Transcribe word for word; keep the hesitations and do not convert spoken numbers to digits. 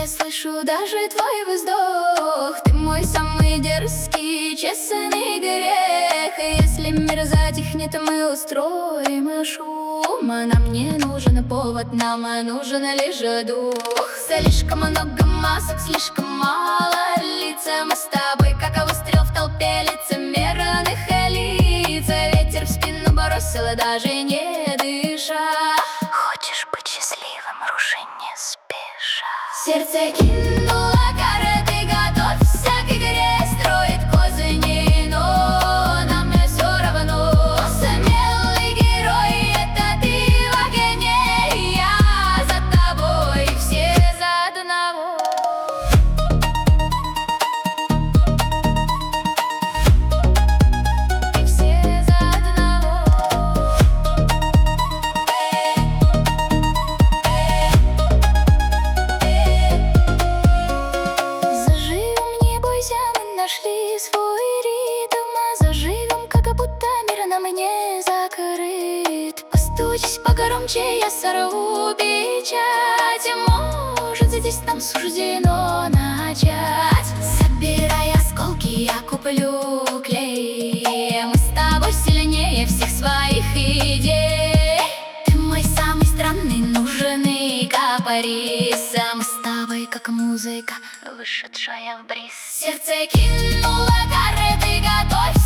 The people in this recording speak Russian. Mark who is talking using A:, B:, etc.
A: я слышу даже твой вздох. Ты мой самый дерзкий, честный грех. И если мир затихнет, мы устроим шум. Нам не нужен повод, нам нужен лишь дух. Слишком много масок, слишком мало лиц. Мы с тобой, как выстрел в толпе лицемерных лиц. Ветер в спину бросил, даже не дыша.
B: Хочешь быть счастливым, руши не спеша.
A: Сердце кинуло карты, готовься к игре. Строит козни, но нам не все равно. Смелый герой, это ты в огне. Я за тобой, все за одного. И все за одного. Заживем, не бойся, мы нашли свой ритм. Заживем, как будто мир нам не закрыт. Постучись погромче, я сорву печать. Может, здесь нам суждено начать. Собирай осколки, я куплю клей. Мы с тобой сильнее всех своих идей. Ты мой самый странный, нужный каприз. Мы с тобой, как музыка,
B: Вышедшая в бриз.
A: сердце кинуло карты, готовься.